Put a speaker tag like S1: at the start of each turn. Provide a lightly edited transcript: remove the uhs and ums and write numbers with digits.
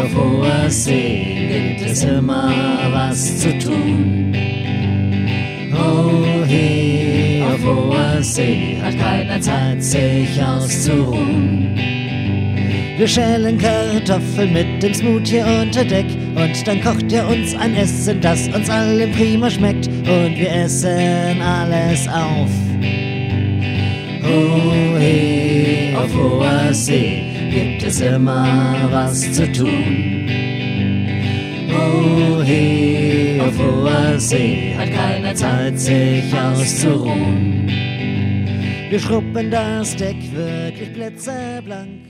S1: auf hoher See gibt es immer was zu tun. Oh, he, auf hoher See hat keiner Zeit, sich auszuruhen. Wir schälen Kartoffeln mit dem Smoothie unter Deck und dann kocht er uns ein Essen, das uns allen prima schmeckt und wir essen alles auf. Oh, he, auf hoher See gibt es immer was zu tun. Oh, he, auf hoher See hat keiner Zeit, sich auszuruhen. Wir schrubben das Deck wirklich blitzeblank